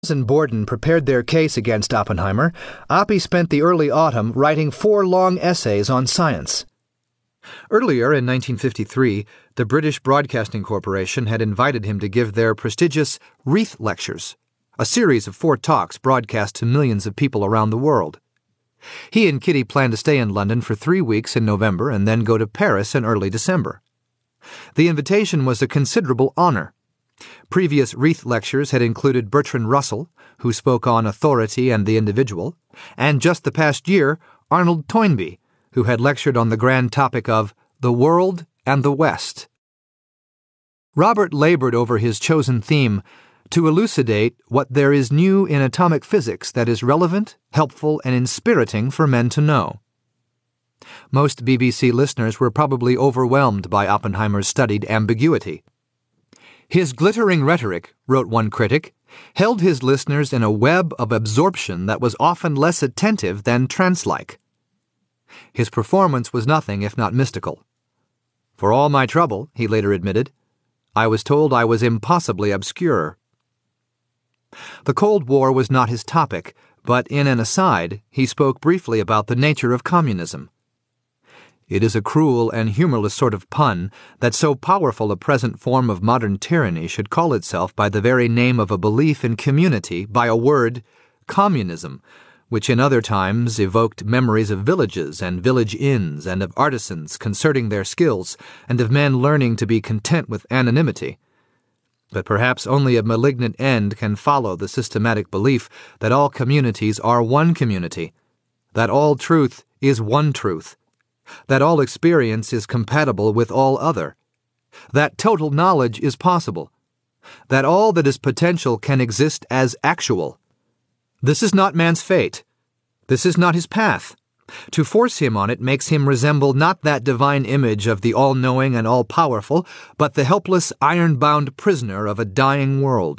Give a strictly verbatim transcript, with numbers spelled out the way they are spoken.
and Borden prepared their case against Oppenheimer, Oppie spent the early autumn writing four long essays on science. Earlier in nineteen fifty-three, the British Broadcasting Corporation had invited him to give their prestigious Reith Lectures, a series of four talks broadcast to millions of people around the world. He and Kitty planned to stay in London for three weeks in November and then go to Paris in early December. The invitation was a considerable honor. Previous Reith lectures had included Bertrand Russell, who spoke on authority and the individual, and just the past year, Arnold Toynbee, who had lectured on the grand topic of the world and the West. Robert labored over his chosen theme to elucidate what there is new in atomic physics that is relevant, helpful, and inspiriting for men to know. Most B B C listeners were probably overwhelmed by Oppenheimer's studied ambiguity. His glittering rhetoric, wrote one critic, held his listeners in a web of absorption that was often less attentive than trance-like. His performance was nothing if not mystical. For all my trouble, he later admitted, I was told I was impossibly obscure. The Cold War was not his topic, but in an aside, he spoke briefly about the nature of communism. It is a cruel and humorless sort of pun that so powerful a present form of modern tyranny should call itself by the very name of a belief in community by a word, communism, which in other times evoked memories of villages and village inns and of artisans concerting their skills and of men learning to be content with anonymity. But perhaps only a malignant end can follow the systematic belief that all communities are one community, that all truth is one truth, that all experience is compatible with all other, that total knowledge is possible, that all that is potential can exist as actual. This is not man's fate. This is not his path. To force him on it makes him resemble not that divine image of the all-knowing and all-powerful, but the helpless, iron-bound prisoner of a dying world.